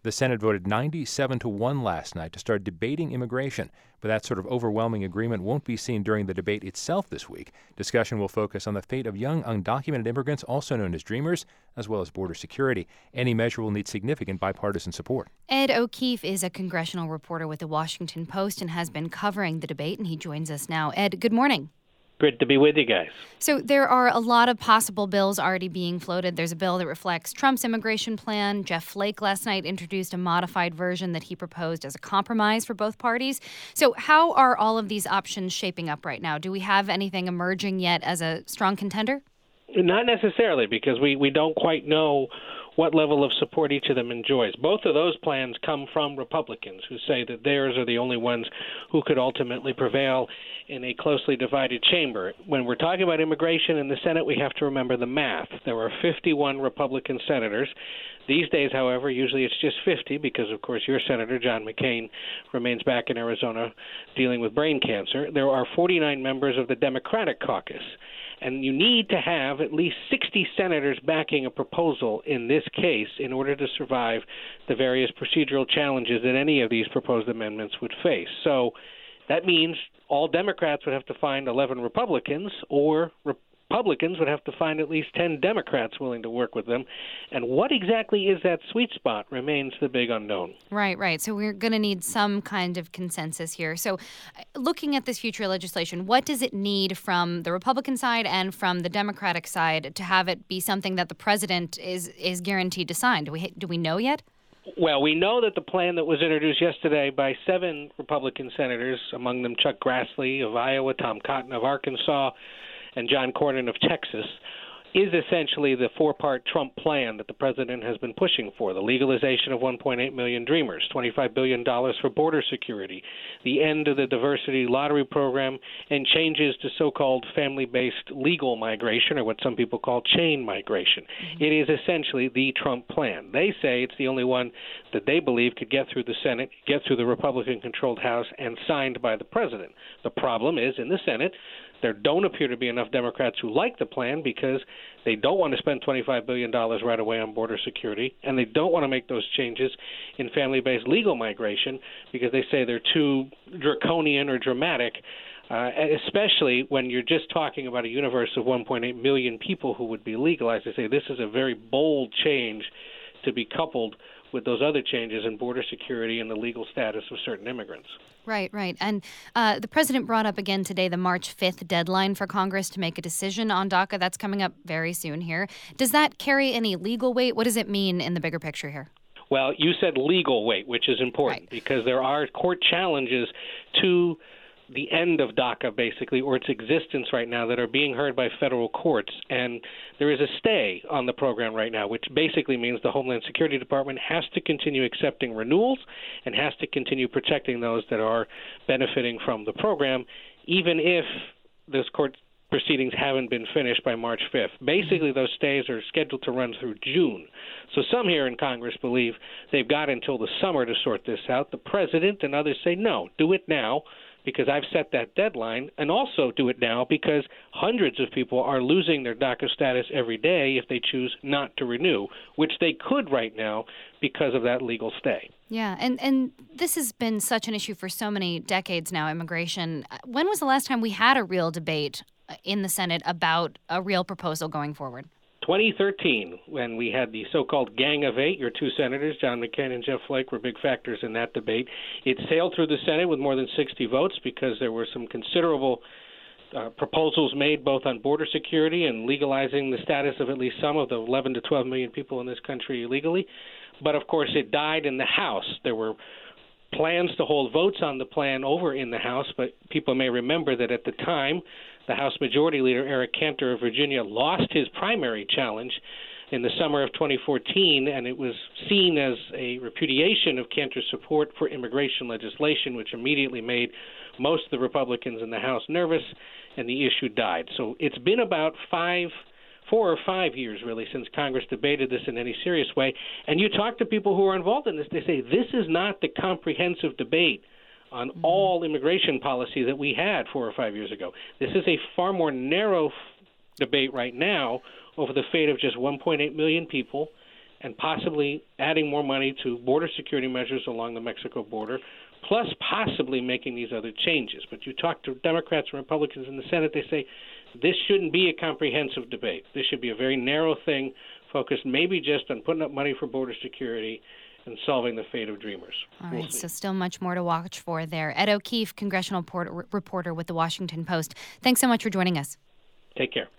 The Senate voted 97-1 last night to start debating immigration, but that sort of overwhelming agreement won't be seen during the debate itself this week. Discussion will focus on the fate of young undocumented immigrants, also known as Dreamers, as well as border security. Any measure will need significant bipartisan support. Ed O'Keefe is a congressional reporter with the Washington Post and has been covering the debate, and he joins us now. Ed, good morning. Good to be with you guys. So there are a lot of possible bills already being floated. There's a bill that reflects Trump's immigration plan. Jeff Flake last night introduced a modified version that he proposed as a compromise for both parties. So how are all of these options shaping up right now? Do we have anything emerging yet as a strong contender? Not necessarily, because we don't quite know what level of support each of them enjoys. Both of those plans come from Republicans who say that theirs are the only ones who could ultimately prevail in a closely divided chamber. When we're talking about immigration in the Senate, we have to remember the math. There are 51 Republican senators. These days, however, usually it's just 50 because, of course, your Senator, John McCain, remains back in Arizona dealing with brain cancer. There are 49 members of the Democratic caucus. And you need to have at least 60 senators backing a proposal in this case in order to survive the various procedural challenges that any of these proposed amendments would face. So that means all Democrats would have to find 11 Republicans, or Republicans would have to find at least 10 Democrats willing to work with them. And what exactly is that sweet spot remains the big unknown. Right. So we're going to need some kind of consensus here. So looking at this future legislation, what does it need from the Republican side and from the Democratic side to have it be something that the president is guaranteed to sign? Do we know yet? Well, we know that the plan that was introduced yesterday by 7 Republican senators, among them Chuck Grassley of Iowa, Tom Cotton of Arkansas, and John Cornyn of Texas, is essentially the 4-part Trump plan that the president has been pushing for: the legalization of 1.8 million Dreamers, $25 billion for border security, the end of the diversity lottery program, and changes to so-called family-based legal migration, or what some people call chain migration. Mm-hmm. It is essentially the Trump plan. They say it's the only one that they believe could get through the Senate, get through the Republican-controlled House, and signed by the president. The problem is, in the Senate, there don't appear to be enough Democrats who like the plan because they don't want to spend $25 billion right away on border security, and they don't want to make those changes in family-based legal migration because they say they're too draconian or dramatic, especially when you're just talking about a universe of 1.8 million people who would be legalized. They say this is a very bold change to be coupled with those other changes in border security and the legal status of certain immigrants. Right. And the president brought up again today the March 5th deadline for Congress to make a decision on DACA. That's coming up very soon here. Does that carry any legal weight? What does it mean in the bigger picture here? Well, you said legal weight, which is important because there are court challenges to the end of DACA, basically, or its existence right now, that are being heard by federal courts. And there is a stay on the program right now, which basically means the Homeland Security Department has to continue accepting renewals and has to continue protecting those that are benefiting from the program, even if those court proceedings haven't been finished by March 5th. Basically, those stays are scheduled to run through June. So some here in Congress believe they've got until the summer to sort this out. The president and others say, no, do it now, because I've set that deadline, and also do it now because hundreds of people are losing their DACA status every day if they choose not to renew, which they could right now because of that legal stay. Yeah, and this has been such an issue for so many decades now, immigration. When was the last time we had a real debate in the Senate about a real proposal going forward? 2013, when we had the so-called Gang of Eight. Your 2 senators, John McCain and Jeff Flake, were big factors in that debate. It sailed through the Senate with more than 60 votes because there were some considerable proposals made both on border security and legalizing the status of at least some of the 11 to 12 million people in this country illegally. But, of course, it died in the House. There were plans to hold votes on the plan over in the House, but people may remember that at the time, the House Majority Leader Eric Cantor of Virginia lost his primary challenge in the summer of 2014, and it was seen as a repudiation of Cantor's support for immigration legislation, which immediately made most of the Republicans in the House nervous, and the issue died. So it's been about 4 or 5 years, really, since Congress debated this in any serious way. And you talk to people who are involved in this, they say this is not the comprehensive debate on all immigration policy that we had 4 or 5 years ago. This is a far more narrow debate right now over the fate of just 1.8 million people and possibly adding more money to border security measures along the Mexico border, plus possibly making these other changes. But you talk to Democrats and Republicans in the Senate, they say this shouldn't be a comprehensive debate. This should be a very narrow thing, focused maybe just on putting up money for border security and solving the fate of Dreamers. All right, so still much more to watch for there. Ed O'Keefe, congressional reporter with The Washington Post. Thanks so much for joining us. Take care.